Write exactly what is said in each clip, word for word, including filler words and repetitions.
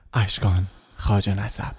اشکان خواجه نسب.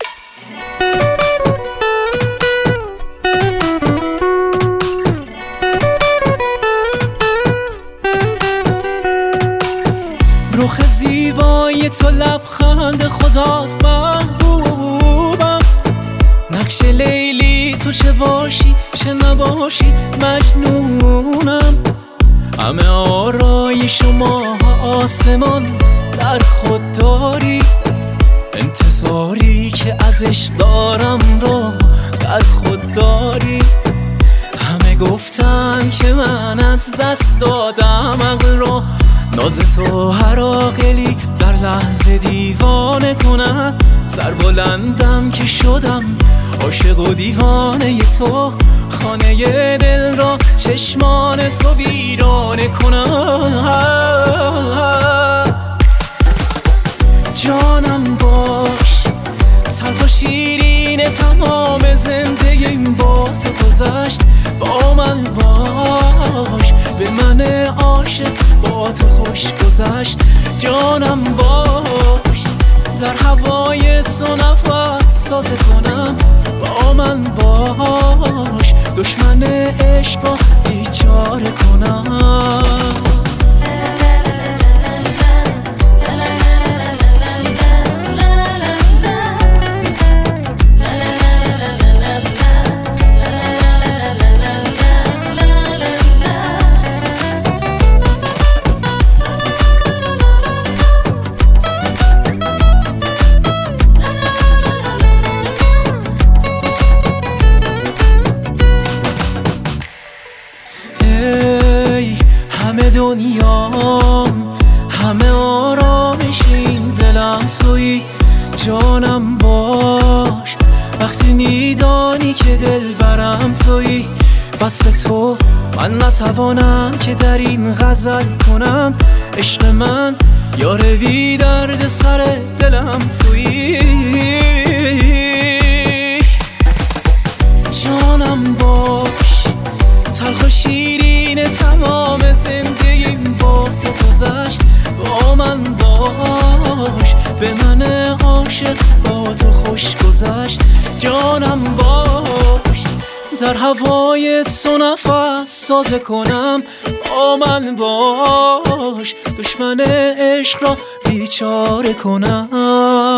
رخ زیبای تو لبخند خداست محبوبم، نقش لیلی تو چه باشی چه نباشی مجنونم. همه آرایش و ماه آسمان در خود داری، انتظاری که ازش دارم رو در خود داری. همه گفتن که من از دست دادم عقل رو، ناز تو هر عاقلی در لحظه دیوانه کند. سربلندم که شدم عاشق و دیوانه تو، خانه دل را چشمان تو ویرانه کند. جانم باش تلخ و شیرین تمام زندگیم با تو گذشت. با من باش به من عاشق با تو خوش گذشت. جانم باش در هوای تو نفس سازه کنم. با من باش دشمن عشق را بیچاره کنم. همه دنیام همه آرامش این دلم تویی. جانم باش وقتی میدانی که دل برم تویی. بس به تو من نتوانم که در این غزل کنم. عشق من یار بی درد سر دلم تویی. جانم باش تلخ و شیرین تمام زندگیم با تو گذشت. با من باش به من عاشق با تو خوش گذشت. جانم باش در هوای تو نفس سازه کنم. با من باش دشمن عشق را بیچاره کنم.